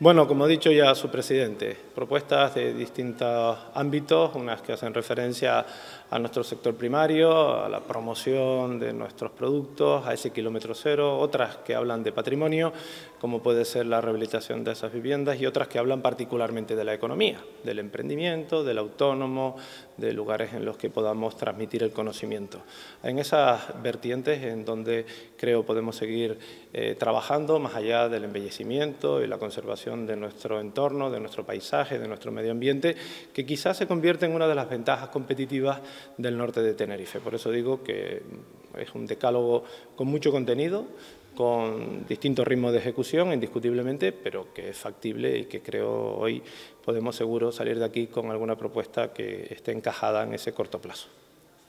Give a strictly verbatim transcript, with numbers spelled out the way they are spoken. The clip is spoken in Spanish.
Bueno, como ha dicho ya su presidente, propuestas de distintos ámbitos, unas que hacen referencia a nuestro sector primario, a la promoción de nuestros productos, a ese kilómetro cero, otras que hablan de patrimonio, como puede ser la rehabilitación de esas viviendas, y otras que hablan particularmente de la economía, del emprendimiento, del autónomo, de lugares en los que podamos transmitir el conocimiento. En esas vertientes en donde creo podemos seguir eh, trabajando más allá del embellecimiento y la conservación de nuestro entorno, de nuestro paisaje, de nuestro medio ambiente, que quizás se convierte en una de las ventajas competitivas del norte de Tenerife. Por eso digo que es un decálogo con mucho contenido, con distintos ritmos de ejecución, indiscutiblemente, pero que es factible y que creo hoy podemos seguro salir de aquí con alguna propuesta que esté encajada en ese corto plazo.